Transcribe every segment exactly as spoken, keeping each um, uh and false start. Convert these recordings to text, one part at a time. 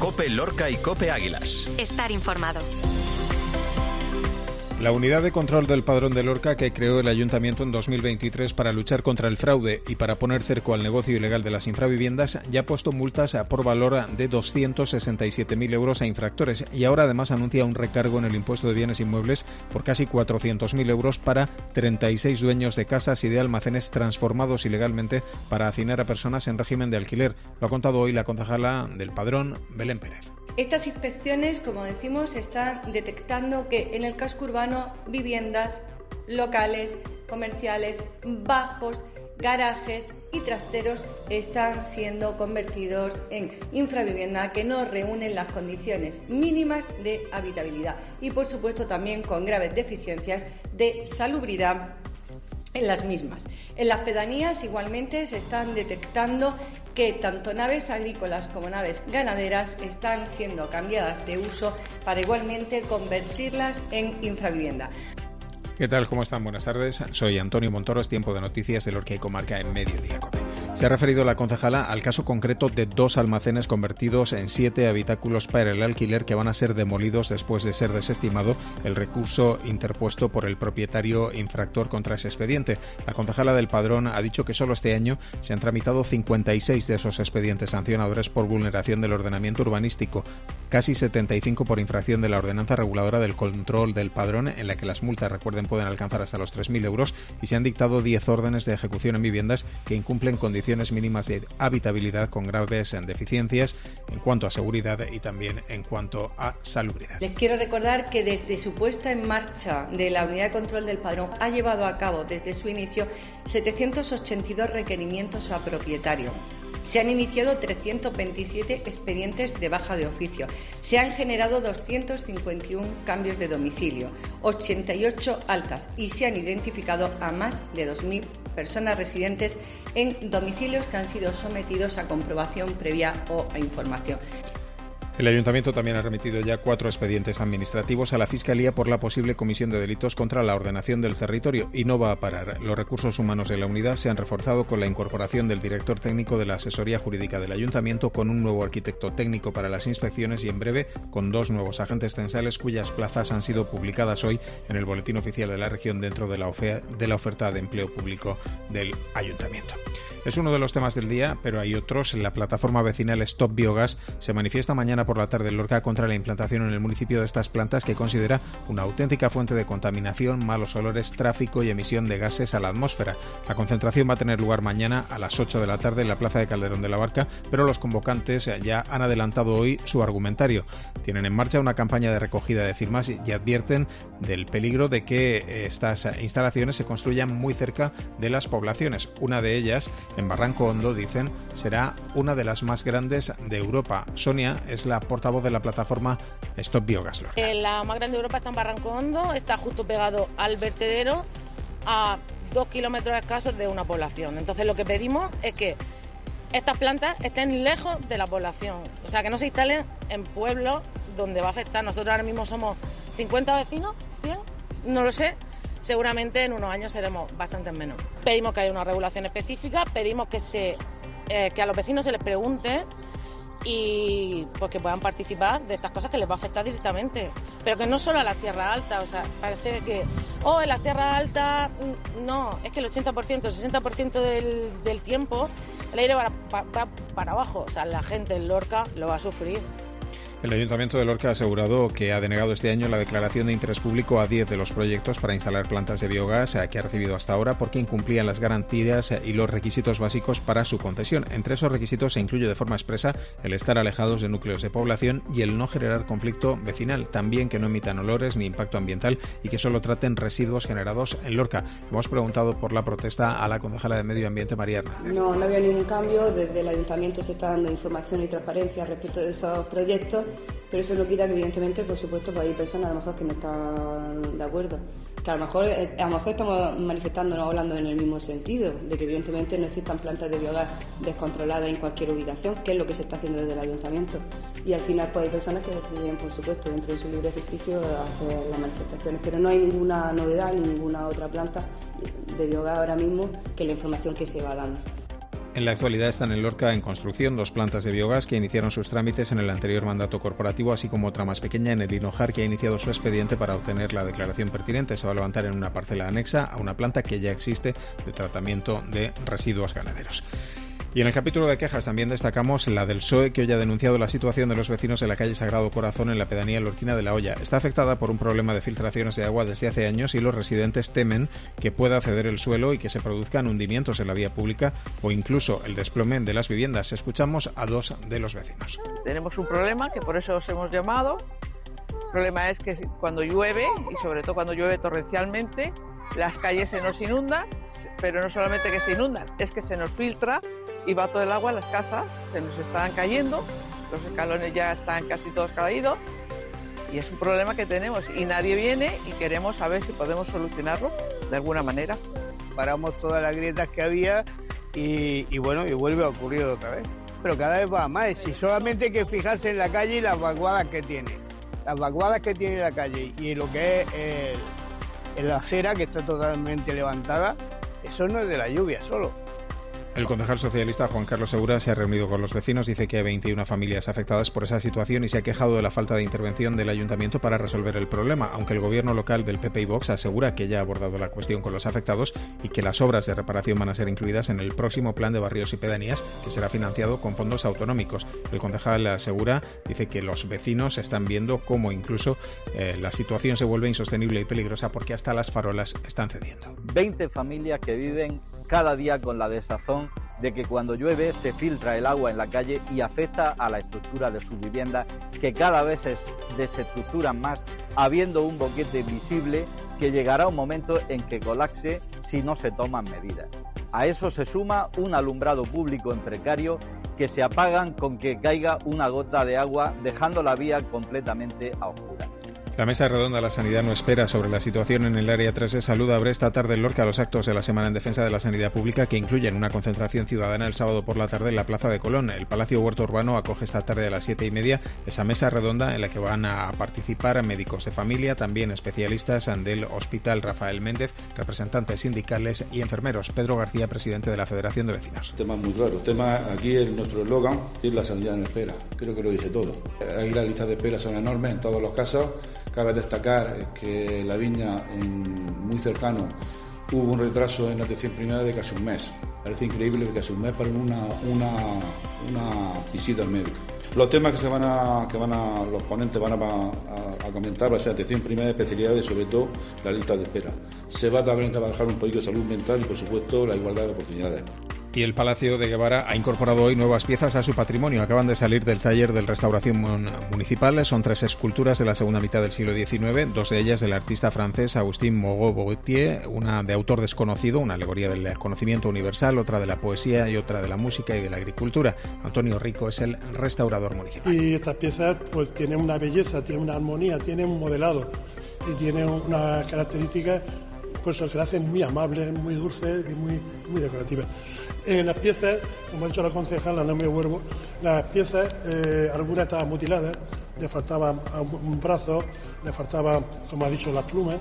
COPE Lorca y COPE Águilas. Estar informado. La unidad de control del Padrón de Lorca que creó el Ayuntamiento en dos mil veintitrés para luchar contra el fraude y para poner cerco al negocio ilegal de las infraviviendas ya ha puesto multas por valor de doscientos sesenta y siete mil euros a infractores y ahora además anuncia un recargo en el impuesto de bienes inmuebles por casi cuatrocientos mil euros para treinta y seis dueños de casas y de almacenes transformados ilegalmente para hacinar a personas en régimen de alquiler. Lo ha contado hoy la concejala del Padrón, Belén Pérez. Estas inspecciones, como decimos, están detectando que en el casco urbano viviendas, locales, comerciales, bajos, garajes y trasteros están siendo convertidos en infravivienda que no reúnen las condiciones mínimas de habitabilidad y, por supuesto, también con graves deficiencias de salubridad en las mismas. En las pedanías igualmente se están detectando que tanto naves agrícolas como naves ganaderas están siendo cambiadas de uso para igualmente convertirlas en infravivienda. ¿Qué tal? ¿Cómo están? Buenas tardes. Soy Antonio Montoro. Es tiempo de noticias de Lorca y Comarca en Mediodía Cope. Se ha referido la concejala al caso concreto de dos almacenes convertidos en siete habitáculos para el alquiler que van a ser demolidos después de ser desestimado el recurso interpuesto por el propietario infractor contra ese expediente. La concejala del Padrón ha dicho que solo este año se han tramitado cincuenta y seis de esos expedientes sancionadores por vulneración del ordenamiento urbanístico, casi setenta y cinco por infracción de la ordenanza reguladora del control del Padrón, en la que las multas, recuerden, pueden alcanzar hasta los tres mil euros, y se han dictado diez órdenes de ejecución en viviendas que incumplen condiciones mínimas de habitabilidad con graves deficiencias en cuanto a seguridad y también en cuanto a salubridad. Les quiero recordar que desde su puesta en marcha de la unidad de control del Padrón ha llevado a cabo desde su inicio setecientos ochenta y dos requerimientos a propietario. Se han iniciado trescientos veintisiete expedientes de baja de oficio. Se han generado doscientos cincuenta y uno cambios de domicilio, ochenta y ocho altas y se han identificado a más de dos mil personas residentes en domicilios que han sido sometidos a comprobación previa o a información. El Ayuntamiento también ha remitido ya cuatro expedientes administrativos a la Fiscalía por la posible comisión de delitos contra la ordenación del territorio y no va a parar. Los recursos humanos de la unidad se han reforzado con la incorporación del director técnico de la Asesoría Jurídica del Ayuntamiento, con un nuevo arquitecto técnico para las inspecciones y en breve con dos nuevos agentes censales cuyas plazas han sido publicadas hoy en el Boletín Oficial de la Región dentro de la, ofe- de la oferta de empleo público del Ayuntamiento. Es uno de los temas del día, pero hay otros. La plataforma vecinal Stop Biogas se manifiesta mañana por la tarde en Lorca contra la implantación en el municipio de estas plantas que considera una auténtica fuente de contaminación, malos olores, tráfico y emisión de gases a la atmósfera. La concentración va a tener lugar mañana a las ocho de la tarde en la plaza de Calderón de la Barca, pero los convocantes ya han adelantado hoy su argumentario. Tienen en marcha una campaña de recogida de firmas y advierten del peligro de que estas instalaciones se construyan muy cerca de las poblaciones. Una de ellas, en Barranco Hondo, dicen, será una de las más grandes de Europa. Sonia es la portavoz de la plataforma Stop Biogas Lorca. Eh, la más grande de Europa está en Barranco Hondo, está justo pegado al vertedero, a dos kilómetros escasos de una población. Entonces lo que pedimos es que estas plantas estén lejos de la población, o sea, que no se instalen en pueblos donde va a afectar. Nosotros ahora mismo somos cincuenta vecinos, cien, no lo sé. Seguramente en unos años seremos bastante menos. Pedimos que haya una regulación específica, pedimos que se eh, que a los vecinos se les pregunte y pues que puedan participar de estas cosas que les va a afectar directamente. Pero que no solo a las tierras altas, o sea, parece que, oh, en las tierras altas, no, es que el ochenta por ciento, el sesenta por ciento del, del tiempo el aire va para, para, para abajo, o sea, la gente en Lorca lo va a sufrir. El Ayuntamiento de Lorca ha asegurado que ha denegado este año la declaración de interés público a diez de los proyectos para instalar plantas de biogás que ha recibido hasta ahora porque incumplían las garantías y los requisitos básicos para su concesión. Entre esos requisitos se incluye de forma expresa el estar alejados de núcleos de población y el no generar conflicto vecinal, también que no emitan olores ni impacto ambiental y que solo traten residuos generados en Lorca. Hemos preguntado por la protesta a la concejala de Medio Ambiente, María Hernández. No, no había ningún cambio. Desde el Ayuntamiento se está dando información y transparencia respecto de esos proyectos, pero eso no quita que, evidentemente, por supuesto, pues hay personas a lo mejor que no están de acuerdo. Que a lo mejor, a lo mejor estamos manifestándonos, hablando en el mismo sentido, de que evidentemente no existan plantas de biogás descontroladas en cualquier ubicación, que es lo que se está haciendo desde el Ayuntamiento. Y al final pues hay personas que deciden, por supuesto, dentro de su libre ejercicio, hacer las manifestaciones. Pero no hay ninguna novedad ni ninguna otra planta de biogás ahora mismo que la información que se va dando. En la actualidad están en Lorca en construcción dos plantas de biogás que iniciaron sus trámites en el anterior mandato corporativo, así como otra más pequeña en el Hinojar que ha iniciado su expediente para obtener la declaración pertinente. Se va a levantar en una parcela anexa a una planta que ya existe de tratamiento de residuos ganaderos. Y en el capítulo de quejas también destacamos la del P S O E, que hoy ha denunciado la situación de los vecinos de la calle Sagrado Corazón en la pedanía lorquina de La Hoya. Está afectada por un problema de filtraciones de agua desde hace años y los residentes temen que pueda ceder el suelo y que se produzcan hundimientos en la vía pública o incluso el desplome de las viviendas. Escuchamos a dos de los vecinos. Tenemos un problema que por eso os hemos llamado. El problema es que cuando llueve, y sobre todo cuando llueve torrencialmente, las calles se nos inundan, pero no solamente que se inundan, es que se nos filtra y va todo el agua a las casas, se nos están cayendo, los escalones ya están casi todos caídos y es un problema que tenemos y nadie viene y queremos saber si podemos solucionarlo de alguna manera. Paramos todas las grietas que había y, y bueno, y vuelve a ocurrir otra vez. Pero cada vez va más, y solamente hay que fijarse en la calle y las vaguadas que tiene. Las vaguadas que tiene la calle y lo que es el, la acera que está totalmente levantada, eso no es de la lluvia solo. El concejal socialista Juan Carlos Segura se ha reunido con los vecinos, dice que hay veintiuna familias afectadas por esa situación y se ha quejado de la falta de intervención del ayuntamiento para resolver el problema, aunque el gobierno local del P P y Vox asegura que ya ha abordado la cuestión con los afectados y que las obras de reparación van a ser incluidas en el próximo plan de barrios y pedanías, que será financiado con fondos autonómicos. El concejal asegura, dice que los vecinos están viendo cómo incluso eh, la situación se vuelve insostenible y peligrosa porque hasta las farolas están cediendo. veinte familias que viven cada día con la desazón de que cuando llueve se filtra el agua en la calle y afecta a la estructura de sus viviendas, que cada vez se desestructuran más, habiendo un boquete visible que llegará un momento en que colapse si no se toman medidas. A eso se suma un alumbrado público en precario que se apagan con que caiga una gota de agua, dejando la vía completamente a oscuras. La Mesa Redonda de la Sanidad no espera sobre la situación en el Área tres de Salud. Abre esta tarde en Lorca los actos de la Semana en Defensa de la Sanidad Pública, que incluyen una concentración ciudadana el sábado por la tarde en la Plaza de Colón. El Palacio Huerto Urbano acoge esta tarde a las siete y media esa mesa redonda en la que van a participar médicos de familia, también especialistas del Hospital Rafael Méndez, representantes sindicales y enfermeros. Pedro García, presidente de la Federación de Vecinos. El tema es muy claro. El tema aquí es nuestro eslogan, es la sanidad en espera. Creo que lo dice todo. Ahí las listas de espera son enormes en todos los casos. Cabe destacar que la Viña, en, muy cercano, hubo un retraso en la atención primaria de casi un mes. Parece increíble que casi un mes para una, una, una visita al médico. Los temas que se van a, que van a, los ponentes van a, a, a comentar va a ser atención primaria, especialidades y sobre todo la lista de espera. Se va también a trabajar un poquito de salud mental y por supuesto la igualdad de oportunidades. Y el Palacio de Guevara ha incorporado hoy nuevas piezas a su patrimonio. Acaban de salir del taller de restauración municipal. Son tres esculturas de la segunda mitad del siglo diecinueve, dos de ellas del artista francés Agustín Moreau-Gautier, una de autor desconocido, una alegoría del conocimiento universal, otra de la poesía y otra de la música y de la agricultura. Antonio Rico es el restaurador municipal. Y estas piezas pues tienen una belleza, tienen una armonía, tienen un modelado y tienen unas características pues que la hacen muy amables, muy dulces y muy, muy decorativas. En las piezas, como ha dicho la concejala, no me huervo, las piezas, eh, algunas estaban mutiladas, le faltaba un brazo, le faltaba, como ha dicho, las plumas.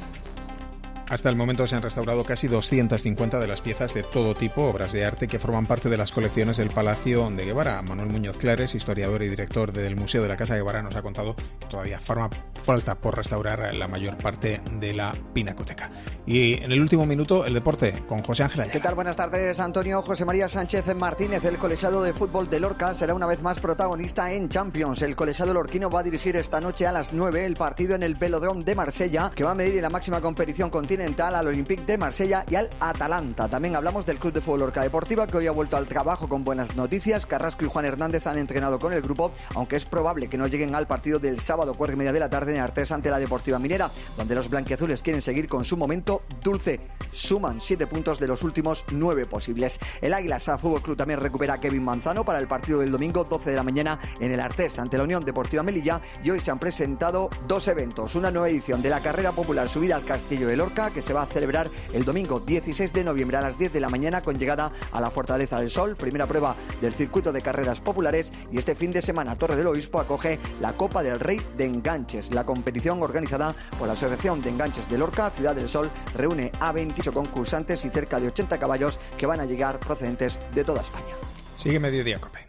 Hasta el momento se han restaurado casi doscientas cincuenta de las piezas de todo tipo, obras de arte que forman parte de las colecciones del Palacio de Guevara. Manuel Muñoz Clares, historiador y director del Museo de la Casa de Guevara, nos ha contado que todavía forma falta por restaurar la mayor parte de la pinacoteca. Y en el último minuto, el deporte con José Ángel Ayala. ¿Qué tal? Buenas tardes, Antonio. José María Sánchez Martínez, el colegiado de fútbol de Lorca, será una vez más protagonista en Champions. El colegiado lorquino va a dirigir esta noche a las nueve el partido en el Velodrome de Marsella, que va a medir en la máxima competición continental al Olympique de Marsella y al Atalanta. También hablamos del Club de Fútbol Lorca Deportiva, que hoy ha vuelto al trabajo con buenas noticias. Carrasco y Juan Hernández han entrenado con el grupo, aunque es probable que no lleguen al partido del sábado cuatro y media de la tarde en Artés ante la Deportiva Minera, donde los blanquiazules quieren seguir con su momento dulce. Suman siete puntos de los últimos nueve posibles. El Águilas A Fútbol Club también recupera a Kevin Manzano para el partido del domingo doce de la mañana en el Artés ante la Unión Deportiva Melilla, y hoy se han presentado dos eventos. Una nueva edición de la carrera popular subida al Castillo de Lorca, Lorca, que se va a celebrar el domingo dieciséis de noviembre a las diez de la mañana con llegada a la Fortaleza del Sol, primera prueba del circuito de carreras populares, y este fin de semana Torre del Obispo acoge la Copa del Rey de Enganches. La competición organizada por la Asociación de Enganches de Lorca, Ciudad del Sol, reúne a veintiocho concursantes y cerca de ochenta caballos que van a llegar procedentes de toda España. Sigue Mediodía Cope.